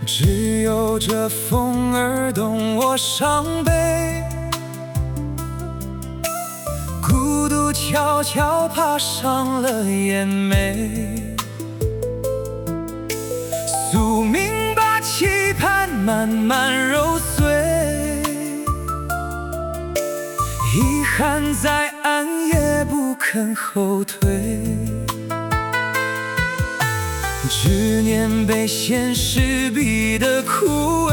只有这风儿懂我伤悲，孤独悄悄爬上了眼眉，宿命把期盼慢慢揉碎，遗憾在暗夜不肯后退，执念被现实逼得枯萎，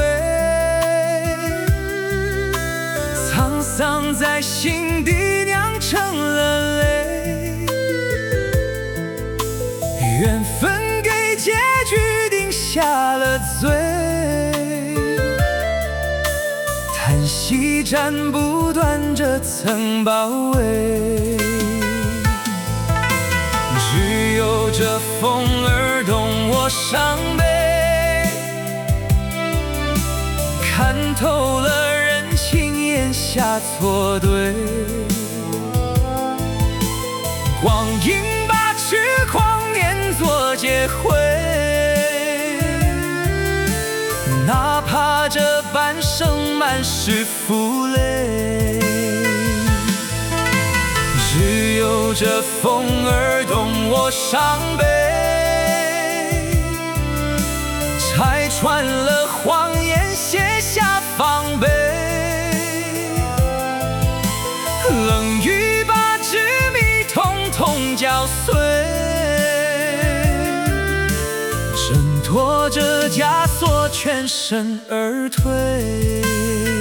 沧桑在心底酿成了泪，缘分给结局定下了罪，叹息斩不断这层包围，只有这风儿懂我伤悲，看透了人情眼下错对，光阴把痴狂念作劫灰，哪怕这半生满是负累，只有这风儿懂我伤悲，拆穿了谎言，卸下防备，冷雨把执迷统统搅碎，挣脱着枷锁，全身而退。